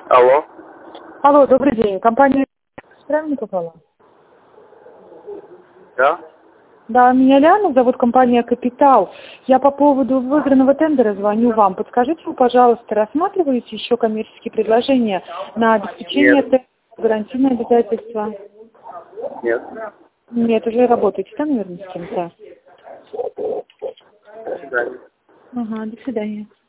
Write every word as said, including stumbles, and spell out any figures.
Алло. Алло, добрый день. Компания правильно попала? Да? Да, меня Ляна зовут, компания «Капитал». Я по поводу выигранного тендера звоню вам. Подскажите, вы, пожалуйста, рассматриваете еще коммерческие предложения на обеспечение Нет. тендера, гарантийные обязательства? Нет. Нет, уже работаете там, наверное, с кем-то? До свидания. Ага, до свидания.